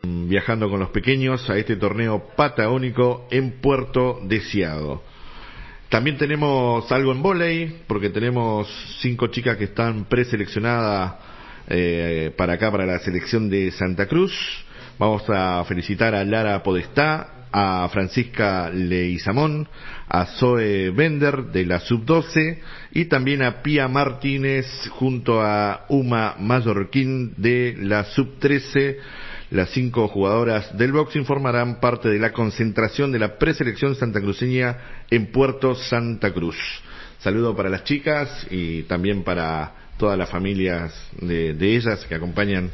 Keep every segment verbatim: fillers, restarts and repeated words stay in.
viajando con los pequeños a este torneo patagónico en Puerto Deseado. También tenemos algo en vóley, porque tenemos cinco chicas que están preseleccionadas eh, para acá, para la selección de Santa Cruz. Vamos a felicitar a Lara Podestá, a Francisca Leizamón, a Zoe Bender de la sub doce y también a Pía Martínez junto a Uma Mallorquín de la sub trece. Las cinco jugadoras del boxing formarán parte de la concentración de la preselección santacruceña en Puerto Santa Cruz. Saludo para las chicas y también para todas las familias de, de ellas que acompañan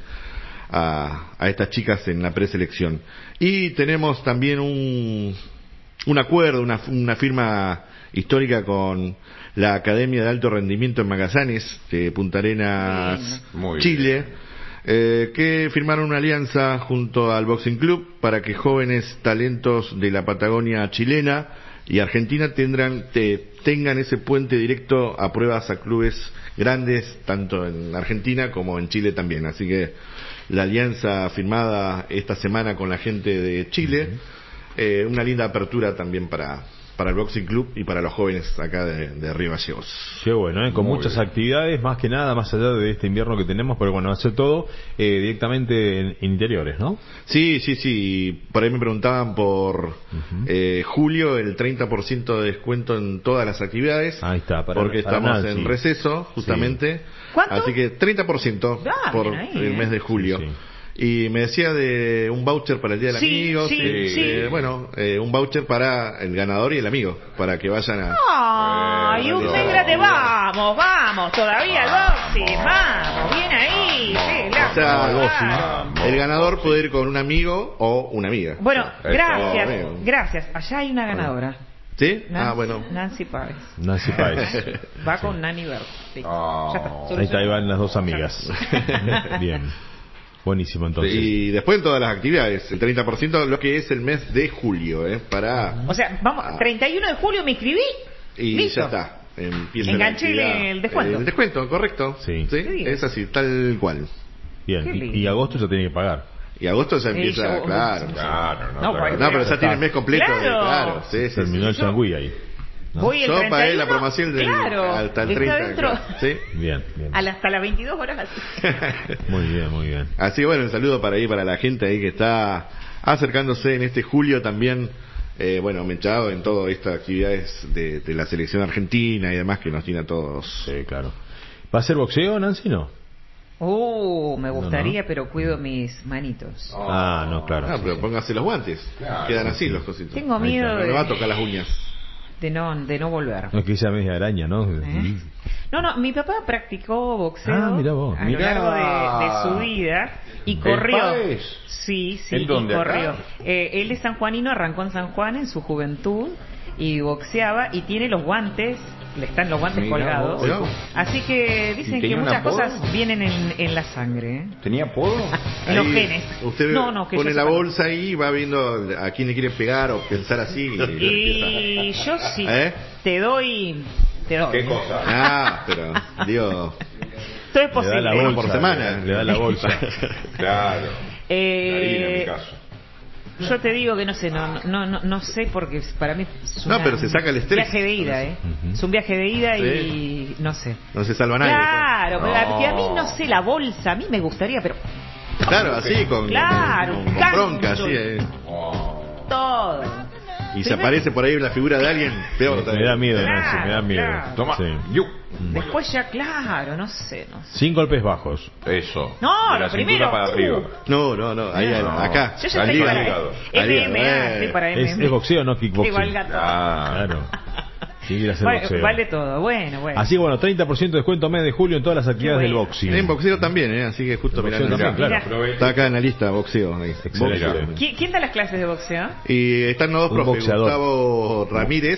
a, a estas chicas en la preselección. Y tenemos también un, un acuerdo, una, una firma histórica con la Academia de Alto Rendimiento en Magallanes de Punta Arenas, Muy Chile. Bien. Eh, que firmaron una alianza junto al Boxing Club para que jóvenes talentos de la Patagonia chilena y Argentina tendrán, te, tengan ese puente directo a pruebas a clubes grandes, tanto en Argentina como en Chile también. Así que la alianza firmada esta semana con la gente de Chile, uh-huh. eh, una linda apertura también para... para el Boxing Club y para los jóvenes acá de, de Río Gallegos. Qué bueno, ¿eh? Con Muy muchas bien. actividades, más que nada, más allá de este invierno que tenemos, pero bueno, hacer todo eh, directamente en, en interiores, ¿no? Sí, sí, sí. Por ahí me preguntaban por uh-huh. eh, julio, el treinta por ciento de descuento en todas las actividades. Ahí está, para, porque para estamos Nancy. En receso, justamente. Sí. ¿Cuánto? Así que treinta por ciento ah, por ahí, el eh. mes de julio. Sí, sí. Y me decía de un voucher para el Día del sí, Amigo. Sí, eh, sí. Eh, bueno, eh, un voucher para el ganador y el amigo, para que vayan a... ¡Ay, un mes gratis! ¡Vamos, vamos! Todavía el boxing, vamos, bien ahí. Sí, o sea, el, boxing, el ganador puede ir con un amigo o una amiga. Bueno, gracias, oh, gracias. Allá hay una ganadora. ¿Sí? Nancy, ah, bueno. Nancy Páez. Nancy Páez. Va con sí. Nani Verde. Sí. Oh. Ya está. Ahí está, ahí van las dos amigas. Bien. Buenísimo, entonces. Y después en todas las actividades, el treinta por ciento lo que es el mes de julio, ¿eh? Para... O sea, vamos, treinta y uno de julio me inscribí. Y ¿Listo? ya está. Empieza Enganché el descuento. El descuento, correcto. Sí. ¿Sí? Es así, tal cual. Bien, y, y agosto ya tiene que pagar. Y agosto ya empieza, ya, claro. Sí, sí. Claro, no, no, claro. no pero ya tiene el mes completo. Claro, de, claro sí, sí, terminó sí. el changüí ahí. ¿No? Voy el Yo treinta y uno, pagué la promoción del, claro, hasta el treinta. Dentro. Claro. ¿Sí? Bien, bien. A la, hasta las veintidós horas así. Muy bien, muy bien. Así que bueno, un saludo para ahí, para la gente ahí que está acercándose en este julio también. Eh, bueno, aumentado en todas estas actividades de, de la selección argentina y demás que nos tiene a todos. Sí, claro. ¿Va a ser boxeo, Nancy, no? Uh, me gustaría, no, no. pero cuido mis manitos. Oh. Ah, no, claro. Ah, sí, pero sí. póngase los guantes. Claro, sí, quedan así sí. los cositos. Tengo miedo no de... le va a tocar las uñas. De no, de no volver. No es que sea media araña, ¿no? ¿Eh? No, no, mi papá practicó boxeo ah, mirá vos. a Mirá. lo largo de, de su vida y corrió. ¿El sí, sí, ¿En dónde, y corrió. acá? Eh, él es sanjuanino, arrancó en San Juan en su juventud y boxeaba y tiene los guantes, le están los guantes Mirá colgados. vos. Así que dicen que muchas cosas vienen en, en la sangre. ¿eh? ¿Tenía apodo? En los Ahí, genes. Usted no, no, que pone la sepa. bolsa ahí y va viendo a quién le quiere pegar o pensar así. Y, y yo sí, ¿Eh? te doy... Te doy. ¿Qué cosa? Ah, pero, digo... Todo es posible. Le da la bolsa, por semana. Le da la bolsa. Claro. Eh, La harina, en mi caso. Yo te digo que no sé, no no no, no sé porque para mí es No, una, pero se saca el estrés. un viaje de ida, ¿eh? Uh-huh. Es un viaje de ida Sí. y no sé. No se salva nadie. Claro, pues. pero No. que a mí no sé, la bolsa, a mí me gustaría, pero... Claro, así, con, Claro, con, con canto. bronca, así. Eh. Oh. Todo. Y se aparece por ahí la figura de alguien, peor Me todavía. da miedo, Claro, Nancy, me da miedo. claro. Toma. Sí. Yu. Después ya, claro, no sé, no sé. Sin golpes bajos. Eso. No, de la lo primero, cintura para uh. arriba. No, no, no, ahí, No. acá. Yo ya Al estoy hígado. para Hígado. Al hígado, M M A, eh. estoy para Es, M M A. es boxeo, no kickboxing. Que valga todo. Ah. Claro. Sí, quiere hacer Vale, boxeo. vale todo, bueno, bueno. Así que bueno, treinta por ciento de descuento mes de julio en todas las actividades Qué del bueno. boxing. En boxeo también, ¿eh? Así que justo En mirando. boxeo también, acá. claro. Está acá en la lista, boxeo. Ahí. Excelente. Boxeo. ¿Qui- ¿Quién da las clases de boxeo? Y están los dos Un profes, boxeador. Gustavo Ramírez,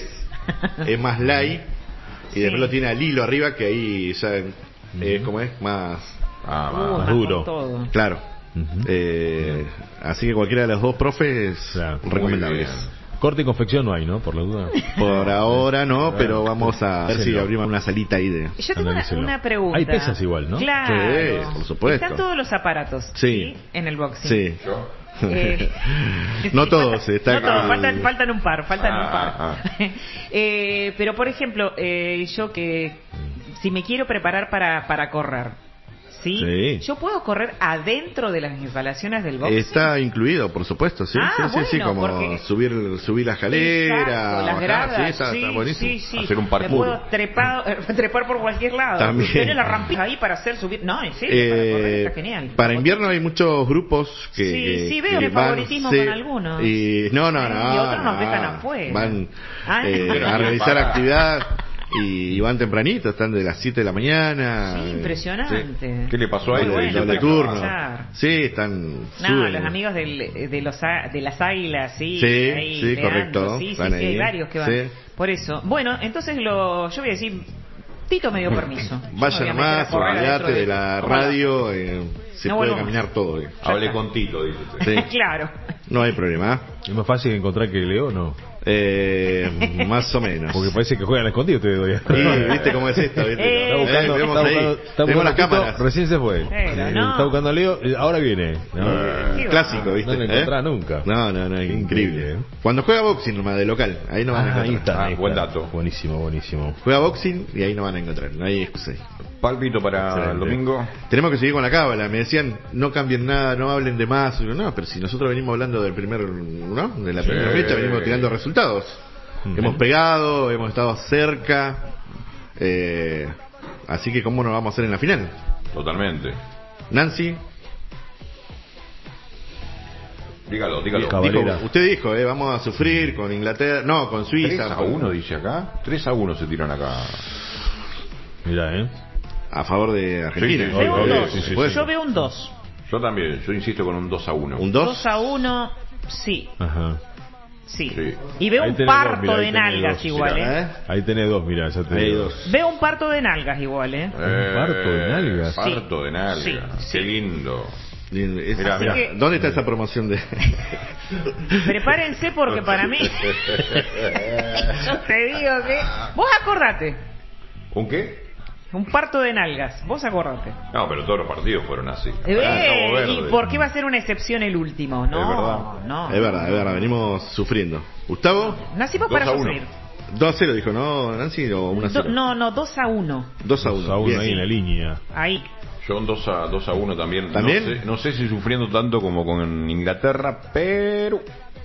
es más light, y Sí. después lo tiene al hilo arriba, que ahí ya, eh, como es, más, Ah, Uh, va. más más duro. con todo. claro. Ujú. Eh, así que cualquiera de los dos profes, Claro. recomendables. Muy bien. Corte y confección no hay, ¿no? Por la duda. Por ahora no, pero vamos a ver Sí, si no. abrimos una salita ahí de... Yo tengo una, Analícelo. una pregunta. Hay pesas igual, ¿no? Claro. Sí, por supuesto. Están todos los aparatos, Sí. ¿sí? En el boxing. Sí. Yo. Eh, No sí, todos, falta- está no todos, con- faltan, faltan un par, faltan Ah, un par. ah, Eh, pero por ejemplo, eh, yo que si me quiero preparar para, para correr, ¿sí? Sí. Yo puedo correr adentro de las instalaciones del boxing. Está incluido, por supuesto, sí, Ah, sí, sí, sí, bueno, como porque- subir subir la escalera, Exacto, las bajar, gradas, sí, está, sí, está buenísimo. sí, sí. Hacer un Me parkour. puedo trepar, trepar por cualquier lado. También. Tener la rampita ahí para hacer subir. No, en serio, Eh, para correr está genial. para invierno hay muchos grupos que Sí, que- sí, veo que el favoritismo con algunos. y no no Sí, no y otros nos no, dejan afuera. van Ah. eh, a realizar Para. actividad y, y van tempranito, están de las siete de la mañana. Sí, impresionante. ¿Qué le pasó a Muy él? bueno, doble para turno. aprovechar. Sí, están No, suben. los amigos del, de, los, a- de las águilas, sí. Sí, ahí, sí, Leandro, correcto, Sí, sí, van sí, hay ahí. varios que van. Sí. Por eso. Bueno, entonces lo, yo voy a decir, Tito me dio permiso. Yo me Vaya voy a meter nomás, a correr olvídate adentro de la ¿Cómo no? radio, eh, se No puede vuelvo caminar todo. eh. Hablé con Tito, dice usted. Sí, Claro. no hay problema. ¿Es más fácil encontrar que Leo no? Eh, más o menos. Porque parece que juegan a escondido ustedes todavía. Y viste cómo es esto, ¿viste? Eh, Está buscando, Eh, vemos está ahí. buscando, está Tenemos las buscando a Tito, cámaras. recién se fue. Pero Eh, no. Está buscando a Leo, eh, ahora viene. No, Qué Clásico, va. ¿viste? No lo ¿Eh? encontrás nunca. No, no, no, increíble. Increíble, ¿eh? Cuando juega boxing nomás de local, ahí no van a Ah, ahí encontrar. está, Ah, ahí buen está. dato. Buenísimo, buenísimo. Juega boxing y ahí no van a encontrar, no hay excusa ahí. Pálpito para Excelente. el domingo. Tenemos que seguir con la cábala, me decían, no cambien nada, no hablen de más. Digo, no, pero si nosotros venimos hablando del primer, ¿no? De la Sí. primera fecha, venimos tirando resultados. Ujú. Hemos pegado, hemos estado cerca, eh, así que ¿cómo nos vamos a hacer en la final? Totalmente. Nancy, Dígalo, dígalo. Cabalera. dijo, usted dijo, eh, vamos a sufrir con Inglaterra, no, con tres Suiza, a con- uno dice acá. tres a uno se tiran acá. Mirá, ¿eh? a favor de Argentina. Sí, sí, Veo un obvio, dos. sí, sí, Puede sí. Yo ser. veo un dos. Yo también, yo insisto con un dos a uno. ¿Un dos dos? a uno, sí. Ajá. Sí. Sí. Y veo Ahí un tenés dos, parto mirá, ahí de tenés nalgas dos. igual, Mirá, ¿eh? Ahí tenés dos, mirá, ya te Hay digo. dos. Veo un parto de nalgas igual, ¿eh? Eh, parto de nalgas. Parto de nalgas. Sí, sí. Qué lindo. Es- Mirá, Así mirá. que- ¿Dónde está esa promoción de...? Prepárense porque para mí, yo te digo que... Vos acordate, ¿Un qué? un parto de nalgas, vos acordate. No, pero todos los partidos fueron así. Eh, Ah, Cabo ¿Y Verde. por qué va a ser una excepción el último? No, Es verdad. no. Es verdad, es verdad, venimos sufriendo. ¿Gustavo? Nacimos Dos para a uno. sufrir. dos a cero dijo, ¿no, Nancy? ¿O uno a Do- cero? no, no, dos a uno. dos a Dos uno. a uno Bien. ahí en la línea. Ahí. Yo un dos a, dos a uno también. ¿También? No sé, no sé si sufriendo tanto como con Inglaterra, pero...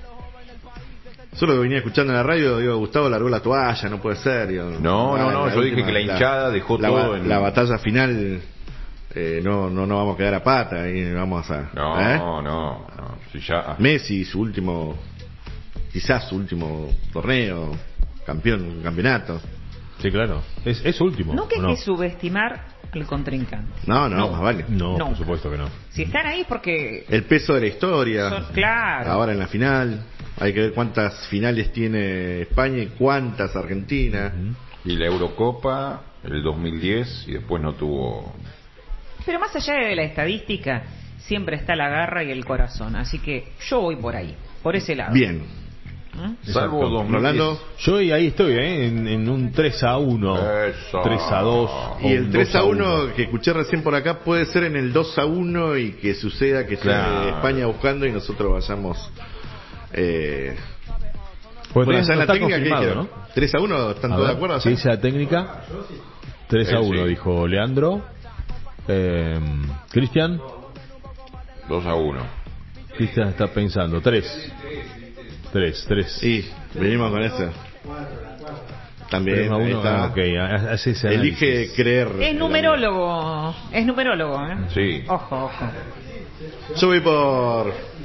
Solo que venía escuchando en la radio, digo, Gustavo largó la toalla, no puede ser. Digo, No, no, ah, no, yo dije que la hinchada dejó la, todo ba- en- La batalla final, eh, no, no, no vamos a quedar a pata, y vamos a... No, ¿eh? no, no. Si ya... Messi, su último, quizás su último torneo, campeón, campeonato. Sí, claro. Es, es último. Nunca hay ¿o no? que subestimar al contrincante. No, no, No. más vale. No, No. por supuesto que no. Si están ahí es porque... El peso de la historia. Son- claro. Ahora en la final. Hay que ver cuántas finales tiene España y cuántas Argentina. Y la Eurocopa, el dos mil diez, y después no tuvo... Pero más allá de la estadística, siempre está la garra y el corazón. Así que yo voy por ahí, por ese lado. Bien. ¿Mm? Salvo Exacto. dos mil diez. Rolando. Yo ahí estoy, ¿eh? En, en un tres a uno. Eso. tres a dos. Y o el un tres dos a uno que escuché recién por acá puede ser en el dos a uno y que suceda que Claro. sea España buscando y nosotros vayamos. Eh, Pues bueno, tenés- allá en no la está técnica, ¿qué confirmado, dijeron? ¿no? tres a uno, ¿están A todos ver, de acuerdo? ¿qué allá? dice la técnica? tres a Eh, uno, sí. dijo Leandro. Eh, Cristian. dos a uno. Cristian está pensando. tres. tres, tres. Y venimos con eso. También, tres a ahí uno. está. Ah, ok, ha- hace ese Elige análisis. creer. Es numerólogo, es numerólogo, ¿eh? Sí. Ojo, ojo. Yo voy por.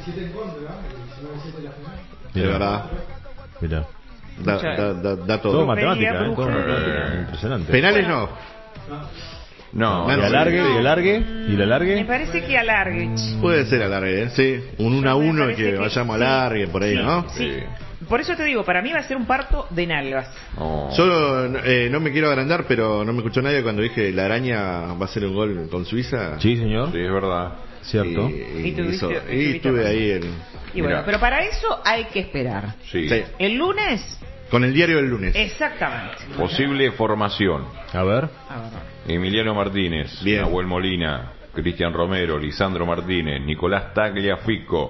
De Mirá, verdad. mirá. Da, Mucha- da, da, da Todo todo. matemática, ¿eh? Todo brujería. matemática. Impresionante. Penales no. No, Y Bueno, alargue, sí. y alargue, y la Me alargue. parece que alargue. Puede ser alargue, ¿eh? Sí. Un uno a Me uno y parece que, que vayamos a sí. alargue por ahí, Sí. ¿no? Sí. Sí. Por eso te digo, para mí va a ser un parto de nalgas. no. Yo eh, no me quiero agrandar, pero no me escuchó nadie cuando dije la araña va a ser un gol con Suiza. Sí, señor. Sí, es verdad. Cierto. Y, Y tuviste- hizo- y y tuviste estuve razón. ahí en, Y bueno, Mirá. pero para eso hay que esperar. Sí. sí, El lunes, con el diario del lunes. exactamente. Posible formación. A ver. A ver. Emiliano Martínez, Bien. Nahuel Molina, Cristian Romero, Lisandro Martínez, Nicolás Tagliafico,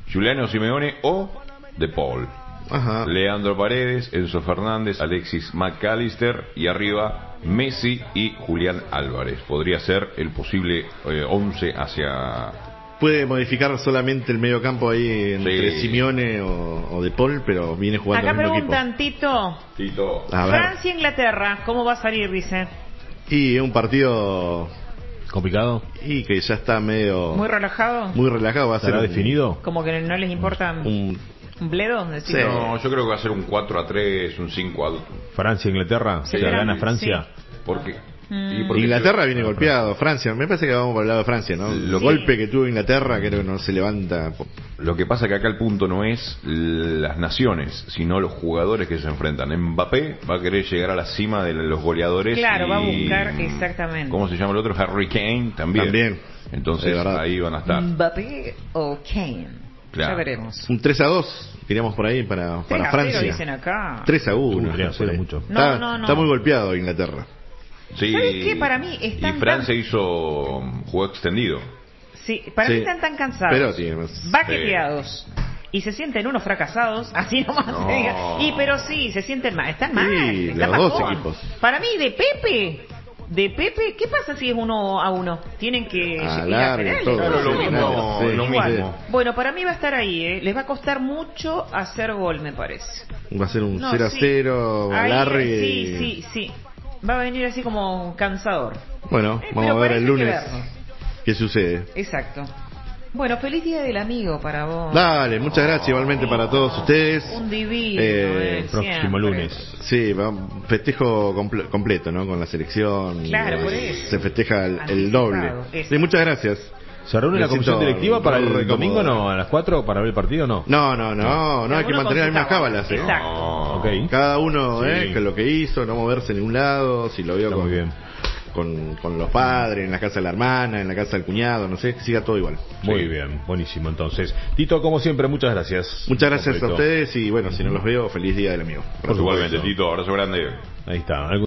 Giuliano Simeone o De Paul. Ajá. Leandro Paredes, Enzo Fernández, Alexis McAllister y arriba Messi y Julián Álvarez. Podría ser el posible eh, once hacia... Puede modificar solamente el medio campo ahí entre Sí. Simeone o, o De Paul, pero viene jugando Acá el mismo equipo. preguntan, Tito, Tito. A ver. Francia-Inglaterra, ¿cómo va a salir, dice? Y es un partido ¿Complicado? y que ya está medio ¿Muy relajado? muy relajado. Va a ser ¿Estará un, definido? Como que no les importa un, un bledo, decir. Sí. No, yo creo que va a ser un cuatro a tres, un cinco a dos. Francia-Inglaterra. Sí, ¿Se la pero- gana Francia? Porque, Mm. y porque Inglaterra viene golpeado, Francia, me parece que vamos por el lado de Francia, ¿no? Lo- El golpe que tuvo Inglaterra creo que no se levanta. Lo que pasa que acá el punto no es las naciones, sino los jugadores que se enfrentan. Mbappé va a querer llegar a la cima de los goleadores. Claro, y- va a buscar exactamente. ¿Cómo se llama el otro? Harry Kane también. También. Entonces Es verdad. ahí van a estar. Mbappé o Kane. Claro. Ya veremos. Un tres a dos, queríamos por ahí para, tres para a cero Francia. dicen acá. tres a uno. Uh, tres a cero sí. mucho. No, está, no, no. está muy golpeado Inglaterra. Sí. ¿Sabes qué? Para mí están Y Francia tan- hizo juego extendido. Sí, para Sí. mí están tan cansados, Pero tiene más- baqueteados, y se sienten unos fracasados, así nomás No. se diga. Y pero sí, se sienten mal, están mal. Sí, están los dos bajón. equipos. Para mí, de Pepe, de Pepe, ¿qué pasa si es uno a uno? Tienen que ir a Alargan penales. todo. Claro, lo sí, mismo, claro, sí, lo Igual. mismo. Bueno, para mí va a estar ahí, ¿eh? Les va a costar mucho hacer gol, me parece. Va a ser un No, cero a sí. cero, Ahí, Larry. Sí, sí, sí. Va a venir así como cansador. Bueno, Eh, vamos pero a ver parece el que lunes verlo. qué sucede. Exacto. Bueno, feliz día del amigo para vos. Dale, muchas gracias igualmente para todos ustedes. Un divino, Eh, eh, Próximo siempre. lunes. Sí, va, festejo comple- completo, ¿no? Con la selección. Claro, Eh, por eso. Se festeja el, el Anticipado, doble. eso. Sí, muchas gracias. ¿Se reúne la Me comisión siento directiva para el re domingo cómodo. no? ¿A las cuatro para ver el partido no? No, no, no, no, hay Cada que uno mantener con las su mismas cábalas, ¿eh? Exacto. No. Ok. Cada uno, Sí. ¿eh? Que lo que hizo, no moverse en ningún lado, si lo vio Está con, muy bien. Con, con los padres, en la casa de la hermana, en la casa del cuñado, no sé, que siga todo igual. Muy Sí. bien, buenísimo entonces. Tito, como siempre, muchas gracias. Muchas gracias a Completo. ustedes y bueno, si no los veo, feliz día del amigo. Igualmente, Tito, abrazo grande. Ahí está.